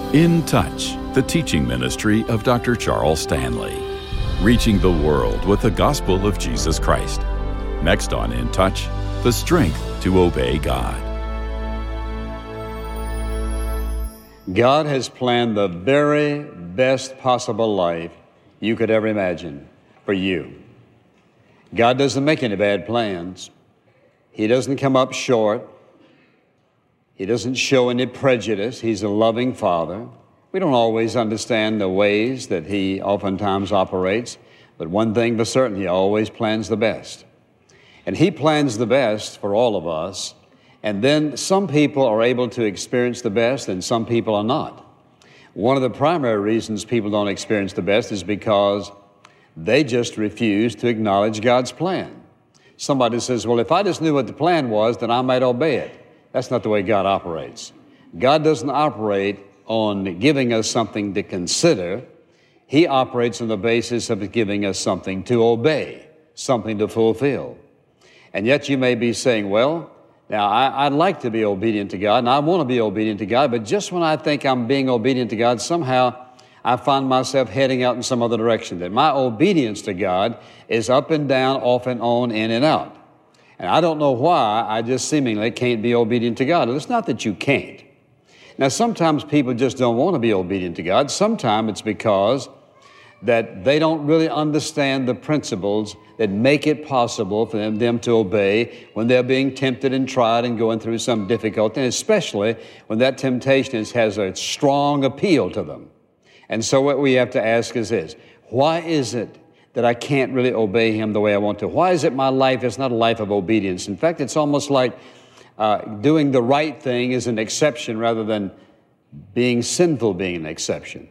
In Touch, the teaching ministry of Dr. Charles Stanley, reaching the world with the gospel of Jesus Christ. Next on In Touch, the strength to obey God. God has planned the very best possible life you could ever imagine for you. God doesn't make any bad plans. He doesn't come up short. He doesn't show any prejudice. He's a loving Father. We don't always understand the ways that He oftentimes operates, but one thing for certain, He always plans the best. And He plans the best for all of us, and then some people are able to experience the best and some people are not. One of the primary reasons people don't experience the best is because they just refuse to acknowledge God's plan. Somebody says, well, if I just knew what the plan was, then I might obey it. That's not the way God operates. God doesn't operate on giving us something to consider. He operates on the basis of giving us something to obey, something to fulfill. And yet you may be saying, well, now I'd like to be obedient to God, and I want to be obedient to God, but just when I think I'm being obedient to God, somehow I find myself heading out in some other direction, that my obedience to God is up and down, off and on, in and out. And I don't know why, I just seemingly can't be obedient to God. It's not that you can't. Now, sometimes people just don't want to be obedient to God. Sometimes it's because that they don't really understand the principles that make it possible for them to obey when they're being tempted and tried and going through some difficulty, and especially when that temptation has a strong appeal to them. And so what we have to ask is this: why is it that I can't really obey Him the way I want to? Why is it my life is not a life of obedience? In fact, it's almost like doing the right thing is an exception rather than being sinful being an exception.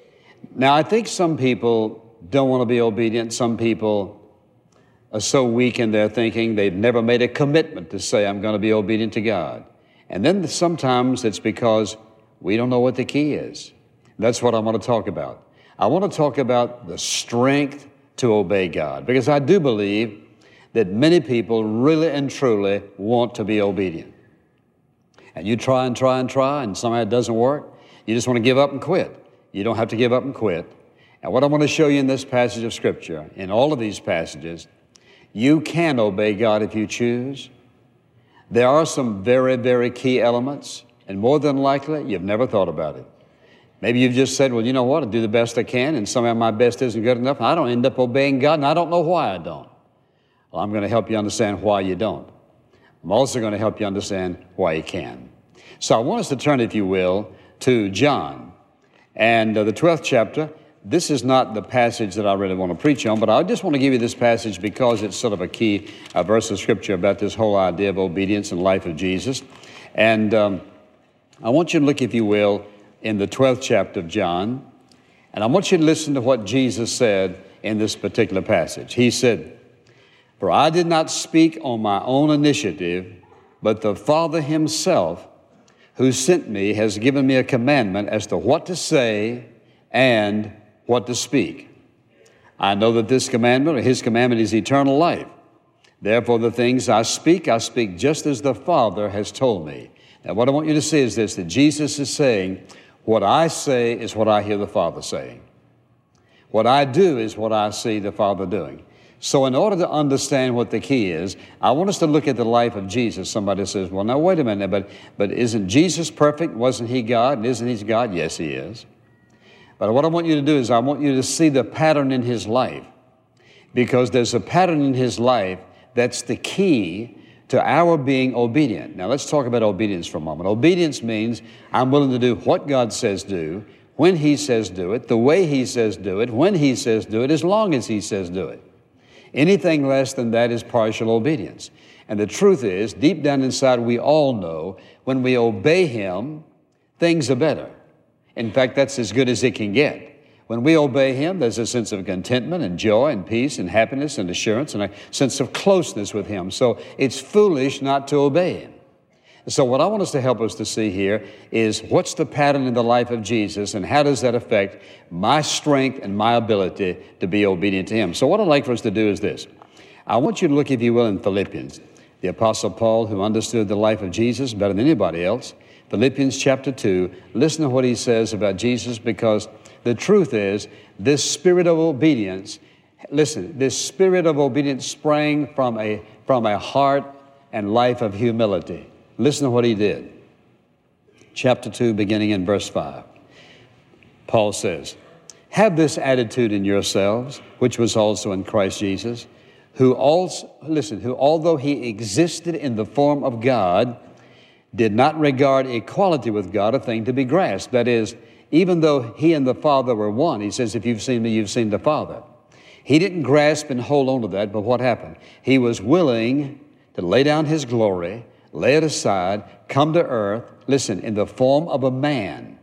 Now, I think some people don't want to be obedient. Some people are so weak in their thinking, they've never made a commitment to say, I'm going to be obedient to God. And then sometimes it's because we don't know what the key is. That's what I want to talk about. I want to talk about the strength to obey God, because I do believe that many people really and truly want to be obedient. And you try and try and try, and somehow it doesn't work. You just want to give up and quit. You don't have to give up and quit. And what I want to show you in this passage of Scripture, in all of these passages, you can obey God if you choose. There are some very, very key elements, and more than likely, you've never thought about it. Maybe you've just said, well, you know what, I do the best I can, and somehow my best isn't good enough, and I don't end up obeying God, and I don't know why I don't. Well, I'm going to help you understand why you don't. I'm also going to help you understand why you can. So I want us to turn, if you will, to John, and the 12th chapter. This is not the passage that I really want to preach on, but I just want to give you this passage because it's sort of a key verse of Scripture about this whole idea of obedience and life of Jesus. And I want you to look, if you will, in the 12th chapter of John, and I want you to listen to what Jesus said in this particular passage. He said, "For I did not speak on my own initiative, but the Father Himself who sent me has given me a commandment as to what to say and what to speak. I know that this commandment, or His commandment, is eternal life. Therefore the things I speak just as the Father has told me." Now what I want you to see is this, that Jesus is saying, what I say is what I hear the Father saying. What I do is what I see the Father doing. So in order to understand what the key is, I want us to look at the life of Jesus. Somebody says, well, now wait a minute, but isn't Jesus perfect? Wasn't He God? And isn't He God? Yes, He is. But what I want you to do is I want you to see the pattern in His life, because there's a pattern in His life that's the key to our being obedient. Now let's talk about obedience for a moment. Obedience means I'm willing to do what God says do, when He says do it, the way He says do it, when He says do it, as long as He says do it. Anything less than that is partial obedience. And the truth is, deep down inside, we all know when we obey Him, things are better. In fact, that's as good as it can get. When we obey Him, there's a sense of contentment and joy and peace and happiness and assurance and a sense of closeness with Him. So it's foolish not to obey Him. So what I want us to help us to see here is what's the pattern in the life of Jesus, and how does that affect my strength and my ability to be obedient to Him. So what I'd like for us to do is this. I want you to look, if you will, in Philippians. The Apostle Paul, who understood the life of Jesus better than anybody else, Philippians chapter 2, listen to what he says about Jesus, because the truth is, this spirit of obedience, listen, this spirit of obedience sprang from a heart and life of humility. Listen to what he did. Chapter 2, beginning in verse 5. Paul says, "Have this attitude in yourselves, which was also in Christ Jesus, who although he existed in the form of God, did not regard equality with God a thing to be grasped." That is, even though he and the Father were one, he says, "If you've seen me, you've seen the Father." He didn't grasp and hold on to that, but what happened? He was willing to lay down his glory, lay it aside, come to earth, listen, in the form of a man,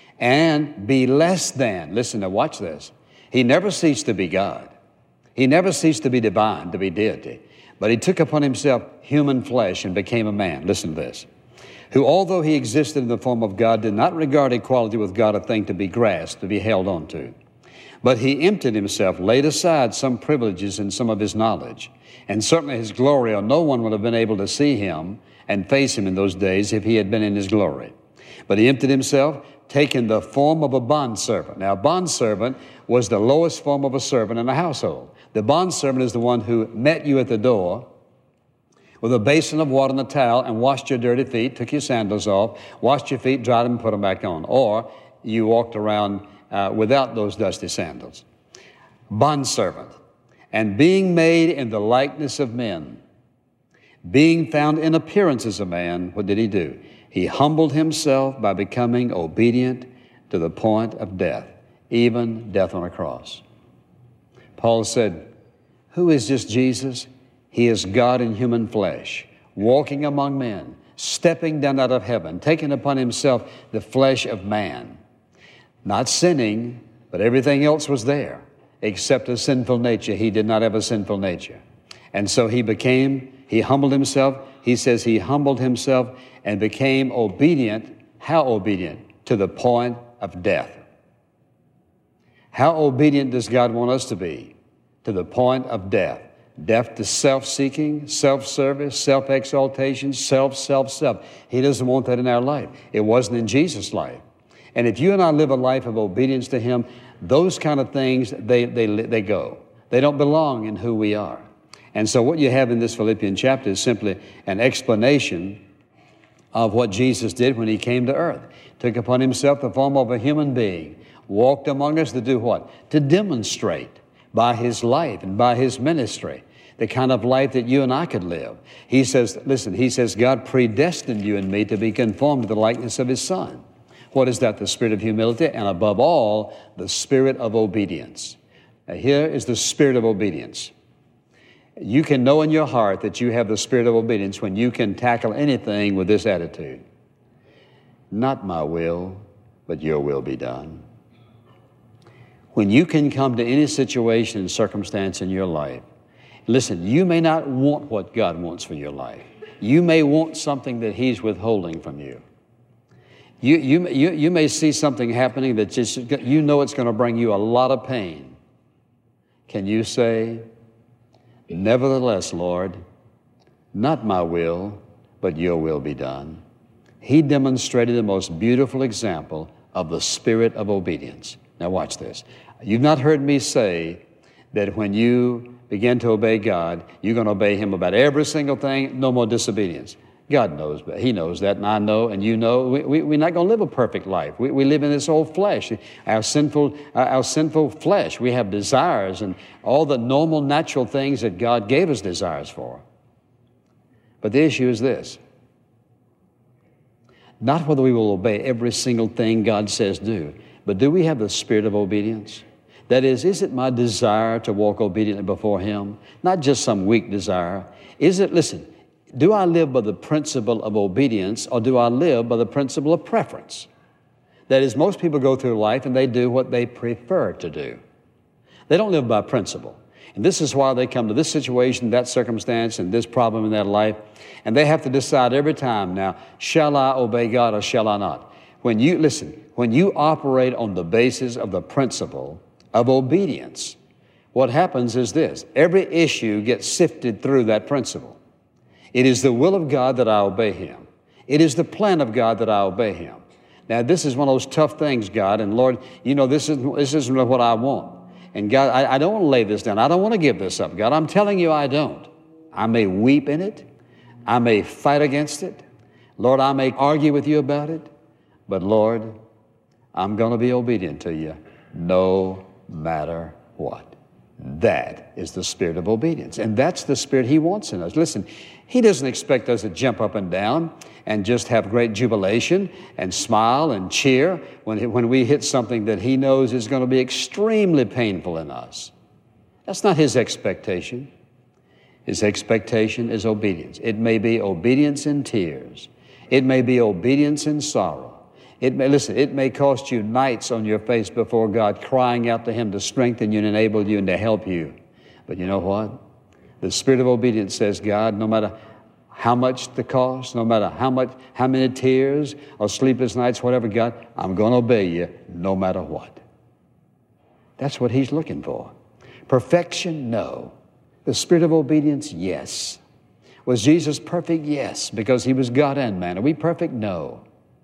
and be less than. Listen, now watch this. He never ceased to be God. He never ceased to be divine, to be deity. But he took upon himself human flesh and became a man. Listen to this. "Who, although he existed in the form of God, did not regard equality with God a thing to be grasped, to be held on to. But he emptied himself, laid aside some privileges and some of his knowledge. And certainly his glory, or no one would have been able to see him and face him in those days if he had been in his glory. But he emptied himself, taking the form of a bondservant." Now, a bondservant was the lowest form of a servant in a household. The bondservant is the one who met you at the door with a basin of water and a towel and washed your dirty feet, took your sandals off, washed your feet, dried them, and put them back on. Or you walked around without those dusty sandals. Bondservant. "And being made in the likeness of men, being found in appearance as a man," what did he do? "He humbled himself by becoming obedient to the point of death, even death on a cross." Paul said, who is this Jesus? He is God in human flesh, walking among men, stepping down out of heaven, taking upon himself the flesh of man. Not sinning, but everything else was there, except a sinful nature. He did not have a sinful nature. And so he humbled himself. He says he humbled himself and became obedient. How obedient? To the point of death. How obedient does God want us to be? To the point of death. Death to self-seeking, self-service, self-exaltation, self. He doesn't want that in our life. It wasn't in Jesus' life. And if you and I live a life of obedience to him, those kind of things, they go. They don't belong in who we are. And so what you have in this Philippian chapter is simply an explanation of what Jesus did when he came to earth. Took upon himself the form of a human being, walked among us to do what? To demonstrate by his life and by his ministry the kind of life that you and I could live. He says, listen, he says, God predestined you and me to be conformed to the likeness of his Son. What is that? The spirit of humility, and above all, the spirit of obedience. Now, here is the spirit of obedience. You can know in your heart that you have the spirit of obedience when you can tackle anything with this attitude. Not my will, but your will be done. When you can come to any situation and circumstance in your life, listen, you may not want what God wants for your life. You may want something that he's withholding from you. You may see something happening that just, you know it's going to bring you a lot of pain. Can you say, nevertheless, Lord, not my will, but your will be done? He demonstrated the most beautiful example of the spirit of obedience. Now watch this. You've not heard me say that when you begin to obey God, you're going to obey him about every single thing, no more disobedience. God knows, but he knows that, and I know, and you know. We're not going to live a perfect life. We live in this old flesh, our sinful flesh. We have desires and all the normal, natural things that God gave us desires for. But the issue is this. Not whether we will obey every single thing God says do, but do we have the spirit of obedience? That is it my desire to walk obediently before him? Not just some weak desire. Is it, listen, do I live by the principle of obedience, or do I live by the principle of preference? That is, most people go through life and they do what they prefer to do. They don't live by principle. And this is why they come to this situation, that circumstance, and this problem in their life. And they have to decide every time, now, shall I obey God or shall I not? When you operate on the basis of the principle of obedience, what happens is this. Every issue gets sifted through that principle. It is the will of God that I obey Him. It is the plan of God that I obey Him. Now, this is one of those tough things, God, and Lord, you know, this isn't what I want. And God, I don't want to lay this down. I don't want to give this up, God. I'm telling you I don't. I may weep in it. I may fight against it. Lord, I may argue with you about it. But Lord, I'm going to be obedient to you no matter what. That is the spirit of obedience. And that's the spirit He wants in us. Listen, He doesn't expect us to jump up and down and just have great jubilation and smile and cheer when we hit something that He knows is going to be extremely painful in us. That's not His expectation. His expectation is obedience. It may be obedience in tears. It may be obedience in sorrow. It may cost you nights on your face before God, crying out to Him to strengthen you and enable you and to help you. But you know what? The spirit of obedience says, God, no matter how much the cost, no matter how many tears or sleepless nights, whatever, God, I'm going to obey you no matter what. That's what He's looking for. Perfection? No. The spirit of obedience? Yes. Was Jesus perfect? Yes, because He was God and man. Are we perfect? No.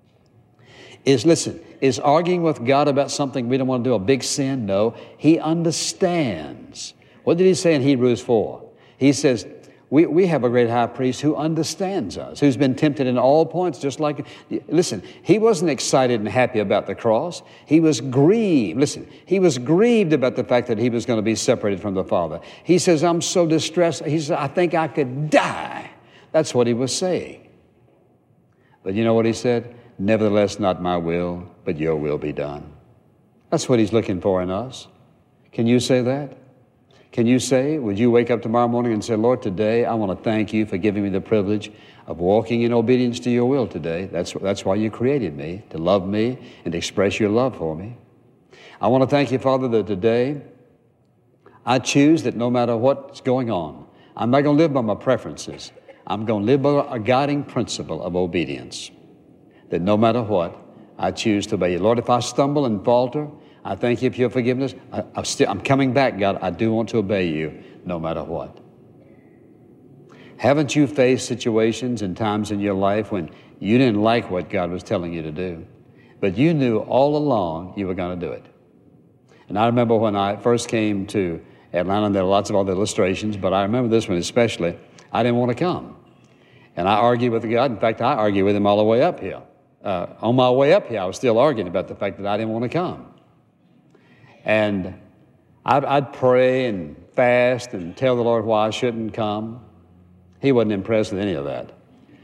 Is arguing with God about something we don't want to do a big sin? No. He understands. What did He say in Hebrews 4? He says, we have a great high priest who understands us, who's been tempted in all points, just like... Listen, He wasn't excited and happy about the cross. He was grieved. Listen, He was grieved about the fact that He was going to be separated from the Father. He says, I'm so distressed. He says, I think I could die. That's what He was saying. But you know what He said? Nevertheless, not my will, but your will be done. That's what He's looking for in us. Can you say that? Can you say, would you wake up tomorrow morning and say, Lord, today I want to thank you for giving me the privilege of walking in obedience to your will today. That's why you created me, to love me and to express your love for me. I want to thank you, Father, that today I choose that no matter what's going on, I'm not going to live by my preferences. I'm going to live by a guiding principle of obedience. That no matter what, I choose to obey you. Lord, if I stumble and falter, I thank you for your forgiveness. I'm coming back, God. I do want to obey you no matter what. Haven't you faced situations and times in your life when you didn't like what God was telling you to do, but you knew all along you were going to do it? And I remember when I first came to Atlanta, and there are lots of other illustrations, but I remember this one especially. I didn't want to come. And I argued with God. In fact, I argued with Him all the way up here. On my way up here, I was still arguing about the fact that I didn't want to come. And I'd pray and fast and tell the Lord why I shouldn't come. He wasn't impressed with any of that.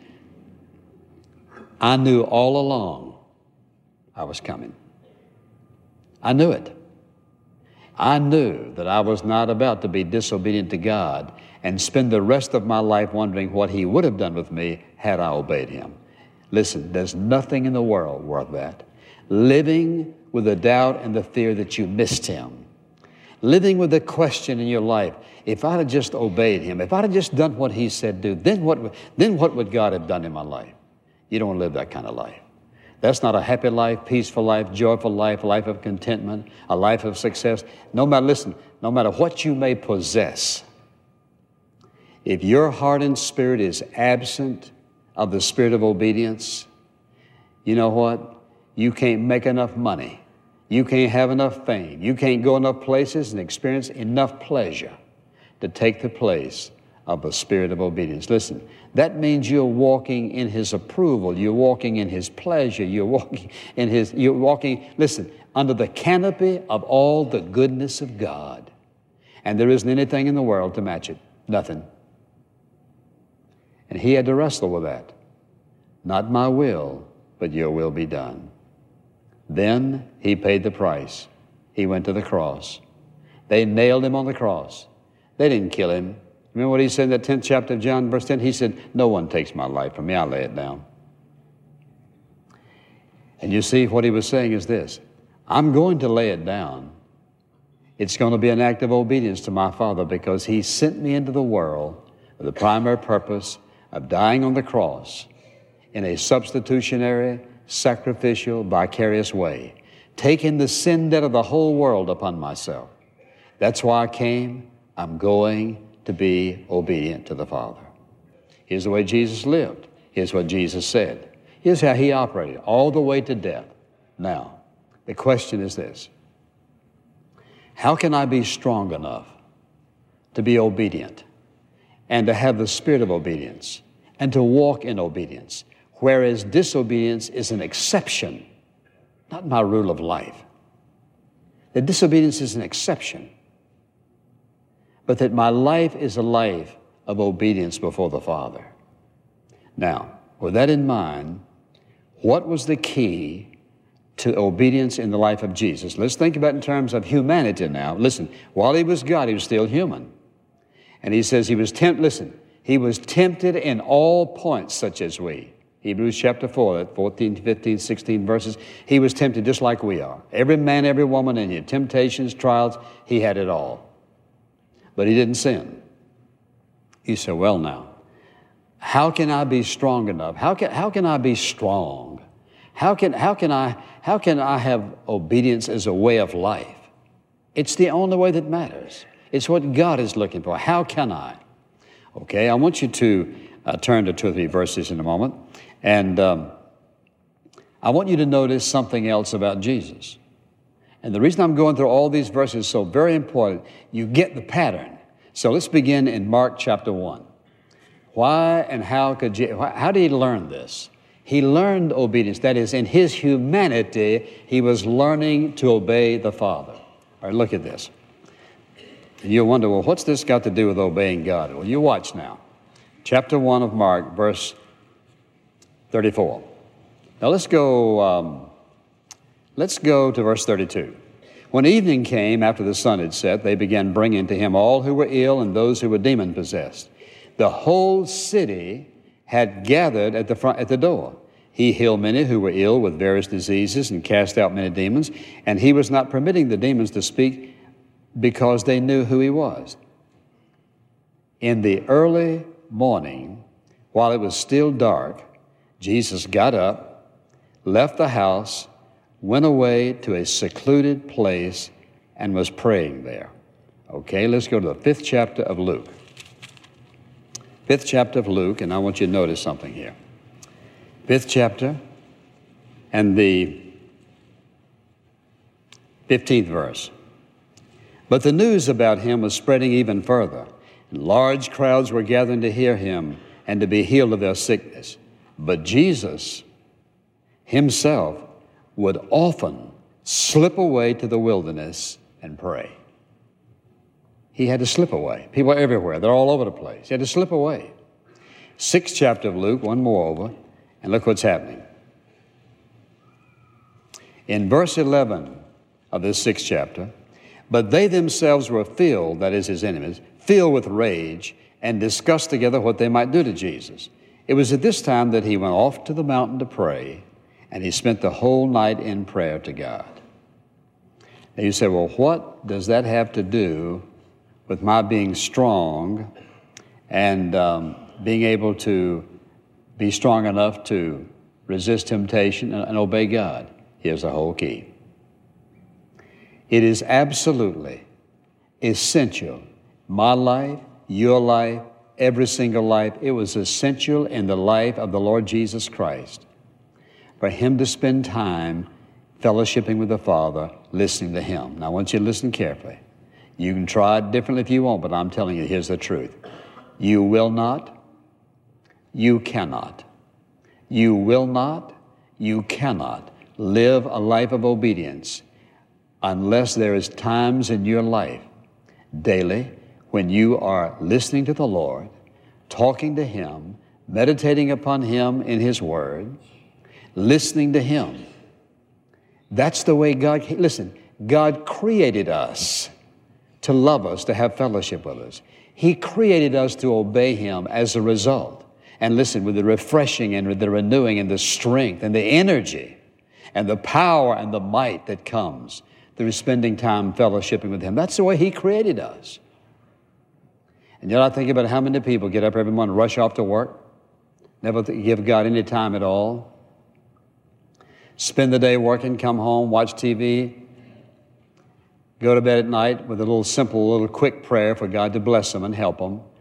I knew all along I was coming. I knew it. I knew that I was not about to be disobedient to God and spend the rest of my life wondering what He would have done with me had I obeyed Him. Listen, there's nothing in the world worth that. Living with the doubt and the fear that you missed Him. Living with the question in your life, if I'd have just obeyed Him, if I'd have just done what He said do, then what would God have done in my life? You don't want to live that kind of life. That's not a happy life, peaceful life, joyful life, a life of contentment, a life of success. No matter what you may possess, if your heart and spirit is absent of the spirit of obedience, you know what? You can't make enough money. You can't have enough fame. You can't go enough places and experience enough pleasure to take the place of the spirit of obedience. Listen, that means you're walking in His approval. You're walking in His pleasure. You're walking, listen, under the canopy of all the goodness of God. And there isn't anything in the world to match it. Nothing. And He had to wrestle with that. Not my will, but your will be done. Then He paid the price. He went to the cross. They nailed Him on the cross. They didn't kill Him. Remember what He said in that 10th chapter of John, verse 10? He said, no one takes my life from me. I lay it down. And you see, what He was saying is this: I'm going to lay it down. It's going to be an act of obedience to my Father, because He sent me into the world with the primary purpose of dying on the cross in a substitutionary, sacrificial, vicarious way, taking the sin debt of the whole world upon myself. That's why I came. I'm going to be obedient to the Father. Here's the way Jesus lived. Here's what Jesus said. Here's how he operated, all the way to death. Now, the question is this: how can I be strong enough to be obedient and to have the spirit of obedience and to walk in obedience, whereas disobedience is an exception, not my rule of life? That disobedience is an exception, but that my life is a life of obedience before the Father. Now, with that in mind, what was the key to obedience in the life of Jesus? Let's think about it in terms of humanity now. Listen, while he was God, he was still human. And he says he was tempted in all points such as we. Hebrews chapter 4, that 14, 15, 16 verses. He was tempted just like we are. Every man, every woman in your temptations, trials, he had it all. But he didn't sin. You say, well now, how can I be strong enough? How can I be strong? How can I have obedience as a way of life? It's the only way that matters. It's what God is looking for. How can I? Okay, I want you to turn to 2 or 3 verses in a moment. And I want you to notice something else about Jesus. And the reason I'm going through all these verses is so very important. You get the pattern. So let's begin in Mark chapter 1. Why and how did he learn this? He learned obedience. That is, in his humanity, he was learning to obey the Father. All right, look at this. And you'll wonder, well, what's this got to do with obeying God? Well, you watch now. Chapter 1 of Mark, verse 34. Now let's go to verse 32. When evening came, after the sun had set, they began bringing to him all who were ill and those who were demon-possessed. The whole city had gathered at the door. He healed many who were ill with various diseases and cast out many demons, and he was not permitting the demons to speak because they knew who he was. In the early morning, while it was still dark, Jesus got up, left the house, went away to a secluded place, and was praying there. Okay, let's go to the 5th chapter of Luke. 5th chapter of Luke, and I want you to notice something here. 5th chapter and the 15th verse. But the news about him was spreading even further, and large crowds were gathering to hear him and to be healed of their sickness. But Jesus himself would often slip away to the wilderness and pray. He had to slip away. People are everywhere. They're all over the place. He had to slip away. 6th chapter of Luke, one more over, and look what's happening. In verse 11 of this 6th chapter, but they themselves were filled, that is his enemies, filled with rage, and discussed together what they might do to Jesus. It was at this time that he went off to the mountain to pray, and he spent the whole night in prayer to God. Now you say, well, what does that have to do with my being strong and being able to be strong enough to resist temptation and obey God? Here's the whole key. It is absolutely essential. My life, your life, every single life, it was essential in the life of the Lord Jesus Christ for him to spend time fellowshipping with the Father, listening to him. Now, I want you to listen carefully. You can try it differently if you want, but I'm telling you, here's the truth. You will not, you cannot. You will not, you cannot live a life of obedience unless there is times in your life daily when you are listening to the Lord, talking to him, meditating upon him in his word, listening to him. That's the way God, listen, God created us to love us, to have fellowship with us. He created us to obey him as a result. And listen, with the refreshing and with the renewing and the strength and the energy and the power and the might that comes through spending time fellowshipping with him. That's the way he created us. And yet I think about how many people get up every morning, rush off to work, never give God any time at all, spend the day working, come home, watch TV, go to bed at night with a little simple, little quick prayer for God to bless them and help them,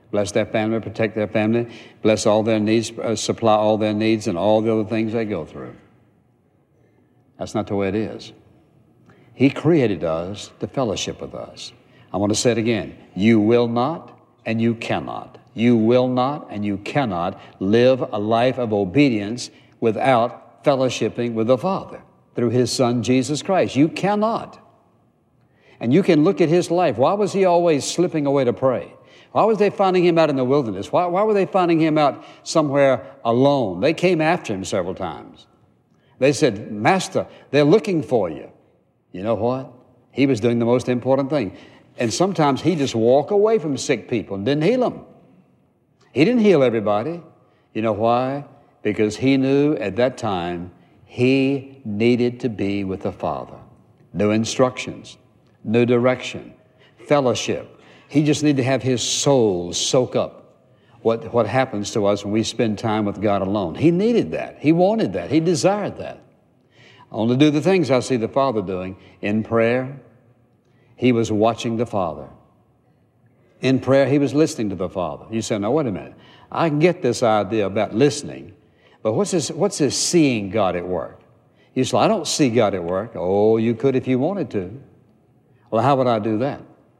Bless their family, protect their family, bless all their needs, supply all their needs and all the other things they go through. That's not the way it is. He created us to fellowship with us. I want to say it again. You will not and you cannot. You will not and you cannot live a life of obedience without fellowshipping with the Father through His Son, Jesus Christ. You cannot. And you can look at His life. Why was He always slipping away to pray? Why was they finding Him out in the wilderness? Why were they finding Him out somewhere alone? They came after Him several times. They said, Master, they're looking for you. You know what? He was doing the most important thing. And sometimes He just walked away from sick people and didn't heal them. He didn't heal everybody. You know why? Because He knew at that time He needed to be with the Father. New instructions, new direction, fellowship. He just needed to have his soul soak up what happens to us when we spend time with God alone. He needed that. He wanted that. He desired that. I want to do the things I see the Father doing. In prayer, He was watching the Father. In prayer, He was listening to the Father. You say, now, wait a minute. I can get this idea about listening, but what's this seeing God at work? You say, I don't see God at work. Oh, you could if you wanted to. Well, how would I do that?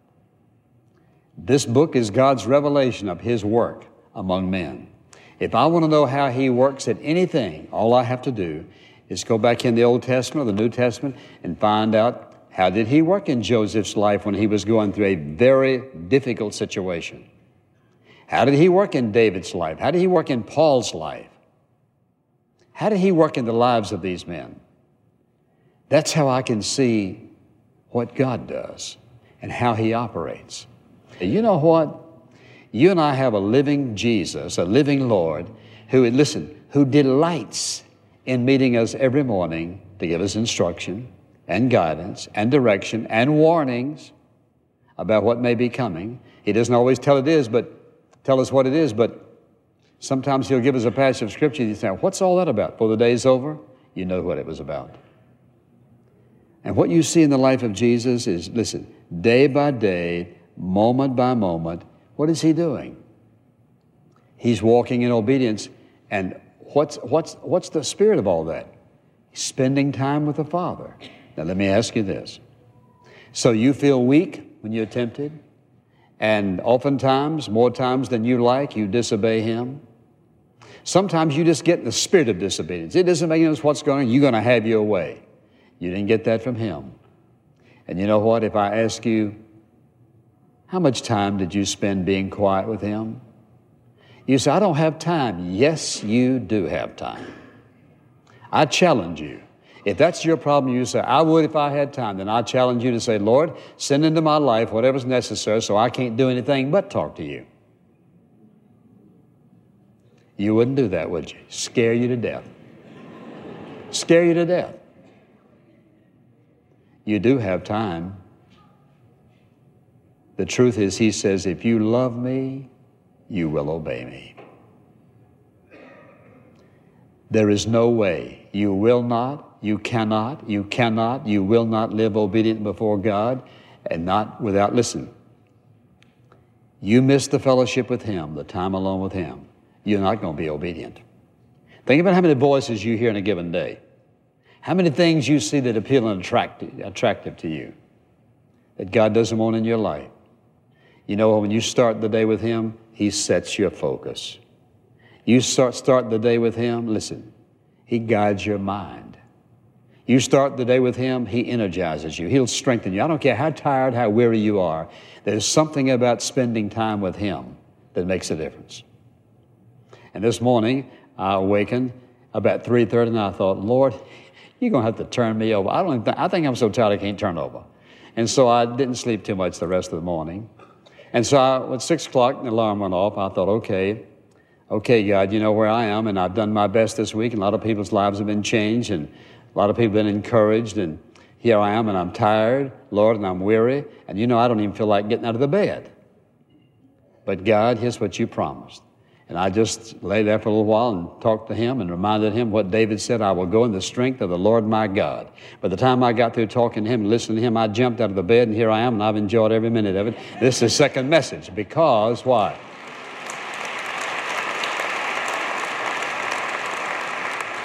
This book is God's revelation of His work among men. If I want to know how He works at anything, all I have to do is go back in the Old Testament or the New Testament and find out how did He work in Joseph's life when he was going through a very difficult situation. How did He work in David's life? How did He work in Paul's life? How did He work in the lives of these men? That's how I can see what God does and how He operates. You know what? You and I have a living Jesus, a living Lord, who delights in meeting us every morning to give us instruction and guidance and direction and warnings about what may be coming. He doesn't always tell us what it is, but sometimes He'll give us a passage of Scripture and you say, what's all that about? Before the day's over, you know what it was about. And what you see in the life of Jesus is, listen, day by day, moment by moment, what is He doing? He's walking in obedience. And what's the spirit of all that? He's spending time with the Father. Now let me ask you this. So you feel weak when you're tempted? And oftentimes, more times than you like, you disobey Him? Sometimes you just get in the spirit of disobedience. It doesn't make any difference what's going on. You're going to have your way. You didn't get that from Him. And you know what? If I ask you, how much time did you spend being quiet with Him? You say, I don't have time. Yes, you do have time. I challenge you. If that's your problem, you say, I would if I had time. Then I challenge you to say, Lord, send into my life whatever's necessary so I can't do anything but talk to You. You wouldn't do that, would you? Scare you to death. Scare you to death. You do have time. The truth is, He says, if you love Me, you will obey Me. There is no way. You will not, you cannot, you will not live obedient before God and not without, listen, you miss the fellowship with Him, the time alone with Him, you're not going to be obedient. Think about how many voices you hear in a given day. How many things you see that appeal and attractive to you that God doesn't want in your life. You know, when you start the day with Him, He sets your focus. You start the day with Him, listen, He guides your mind. You start the day with Him, He energizes you. He'll strengthen you. I don't care how tired, how weary you are. There's something about spending time with Him that makes a difference. And this morning, I awakened about 3:30 and I thought, Lord, You're going to have to turn me over. I think I'm so tired I can't turn over. And so I didn't sleep too much the rest of the morning. And so at 6 o'clock, the alarm went off. I thought, okay, God, You know where I am, and I've done my best this week, and a lot of people's lives have been changed, and a lot of people have been encouraged, and here I am, and I'm tired, Lord, and I'm weary, and You know I don't even feel like getting out of the bed. But God, here's what You promised. And I just lay there for a little while and talked to Him and reminded Him what David said, I will go in the strength of the Lord my God. By the time I got through talking to Him and listening to Him, I jumped out of the bed, and here I am, and I've enjoyed every minute of it. This is the second message, because why?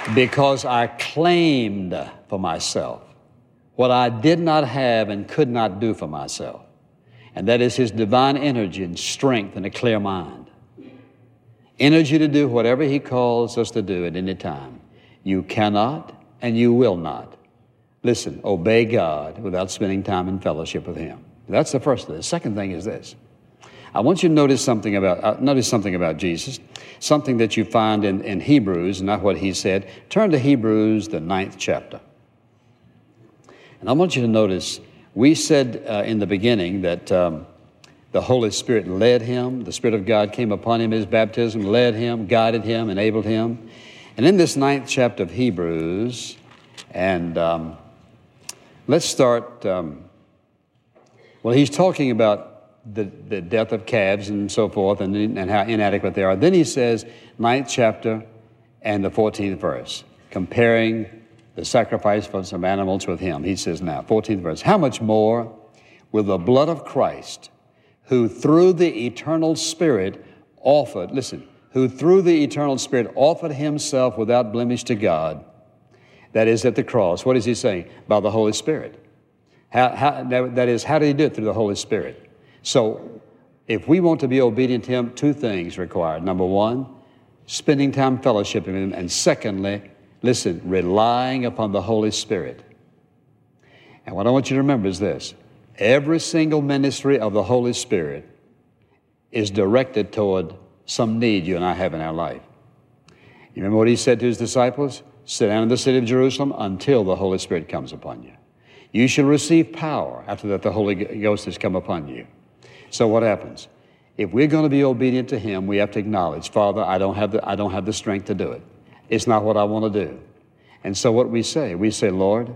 because I claimed for myself what I did not have and could not do for myself. And that is His divine energy and strength and a clear mind. Energy to do whatever He calls us to do at any time. You cannot and you will not, listen, obey God without spending time in fellowship with Him. That's the first thing. The second thing is this. I want you to notice something about Jesus, something that you find in Hebrews, not what He said. Turn to Hebrews, the 9th chapter. And I want you to notice, we said in the beginning that the Holy Spirit led Him. The Spirit of God came upon Him in His baptism, led Him, guided Him, enabled Him. And in this 9th chapter of Hebrews, and let's start, well, he's talking about the death of calves and so forth and how inadequate they are. Then he says, 9th chapter and the 14th verse, comparing the sacrifice for some animals with Him. He says now, 14th verse, how much more will the blood of Christ, who through the eternal Spirit offered, listen, who through the eternal Spirit offered Himself without blemish to God, that is at the cross. What is he saying? By the Holy Spirit. That is, how did He do it? Through the Holy Spirit. So if we want to be obedient to Him, two things required. Number one, spending time fellowshipping with Him. And secondly, listen, relying upon the Holy Spirit. And what I want you to remember is this. Every single ministry of the Holy Spirit is directed toward some need you and I have in our life. You remember what He said to His disciples? Sit down in the city of Jerusalem until the Holy Spirit comes upon you. You shall receive power after that the Holy Ghost has come upon you. So what happens? If we're going to be obedient to Him, we have to acknowledge, Father, I don't have the strength to do it. It's not what I want to do. And so what we say, Lord,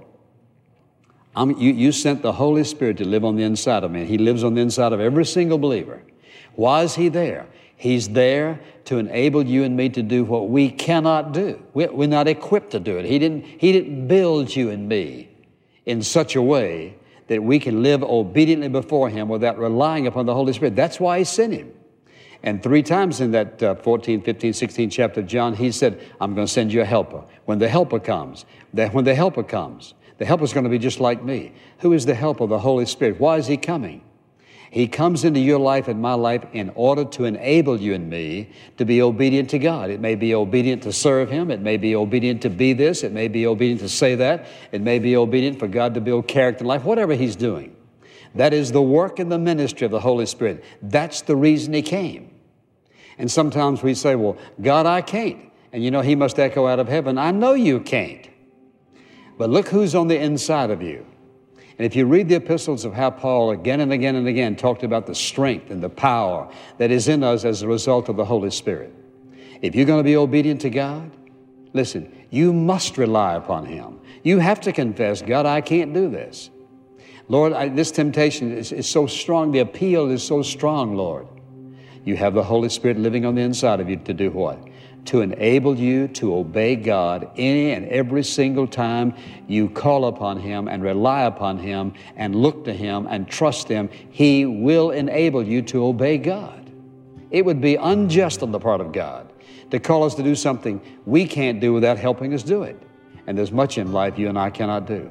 you sent the Holy Spirit to live on the inside of me. He lives on the inside of every single believer. Why is He there? He's there to enable you and me to do what we cannot do. We're not equipped to do it. He didn't build you and me in such a way that we can live obediently before Him without relying upon the Holy Spirit. That's why He sent Him. And 3 times in that 14, 15, 16 chapter of John, He said, I'm going to send you a helper. When the helper comes, the helper's going to be just like me. Who is the helper? The Holy Spirit. Why is He coming? He comes into your life and my life in order to enable you and me to be obedient to God. It may be obedient to serve Him. It may be obedient to be this. It may be obedient to say that. It may be obedient for God to build character in life, whatever He's doing. That is the work and the ministry of the Holy Spirit. That's the reason He came. And sometimes we say, well, God, I can't. And you know, He must echo out of heaven, I know you can't. But look who's on the inside of you. And if you read the epistles of how Paul again and again and again talked about the strength and the power that is in us as a result of the Holy Spirit. If you're going to be obedient to God, listen, you must rely upon Him. You have to confess, God, I can't do this. Lord, this temptation is so strong. The appeal is so strong, Lord. You have the Holy Spirit living on the inside of you to do what? To enable you to obey God any and every single time you call upon Him and rely upon Him and look to Him and trust Him. He will enable you to obey God. It would be unjust on the part of God to call us to do something we can't do without helping us do it. And there's much in life you and I cannot do.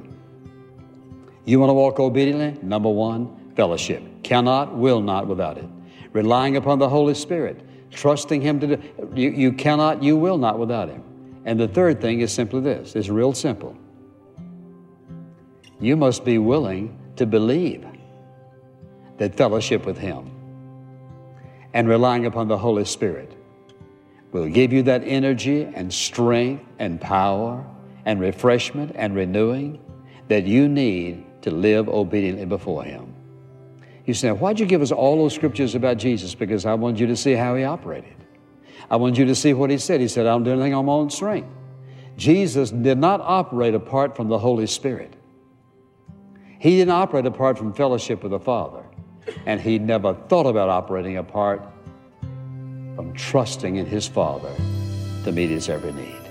You want to walk obediently? Number one, fellowship. Cannot, will not without it. Relying upon the Holy Spirit. Trusting Him to do. You cannot, you will not without Him. And the third thing is simply this. It's real simple. You must be willing to believe that fellowship with Him and relying upon the Holy Spirit will give you that energy and strength and power and refreshment and renewing that you need to live obediently before Him. You say, why'd you give us all those scriptures about Jesus? Because I wanted you to see how He operated. I wanted you to see what He said. He said, I don't do anything on my own strength. Jesus did not operate apart from the Holy Spirit. He didn't operate apart from fellowship with the Father. And He never thought about operating apart from trusting in His Father to meet His every need.